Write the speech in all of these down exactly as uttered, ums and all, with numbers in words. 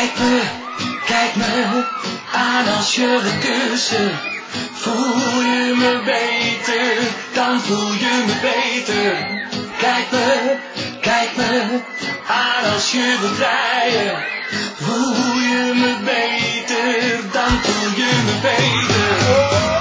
Kijk me, kijk me aan als je er kussen. Voel je me beter, dan voel je me beter. Kijk me, kijk me aan als je wilt rijden. Voel je me beter, dan voel je me beter.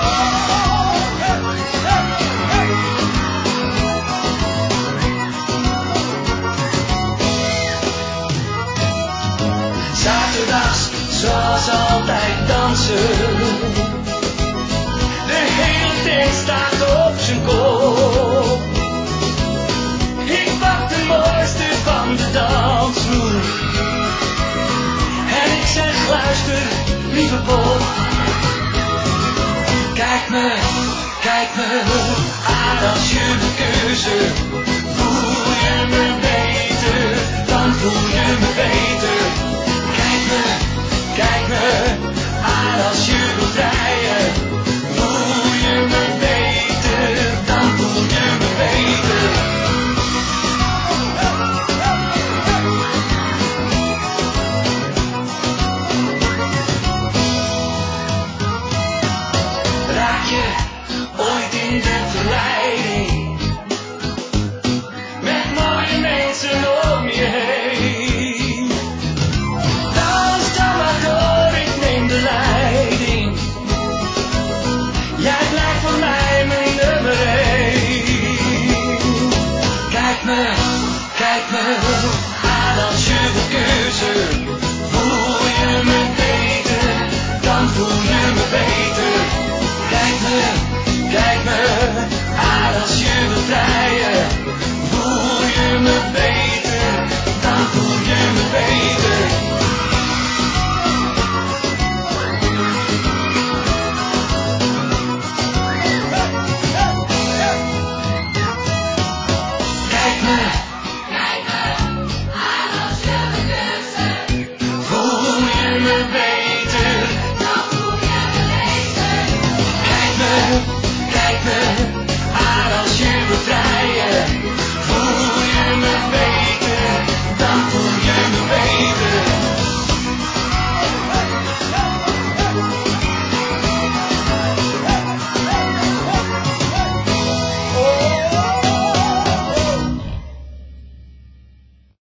Zaterdags, zoals altijd dansen. De hele tent staat op zijn kop. Ik pak de mooiste van de dansvloer. En ik zeg luister, lieve Bob. Kijk me, kijk me aan als je me kussen. Voel je me beter, dan voel je me beter.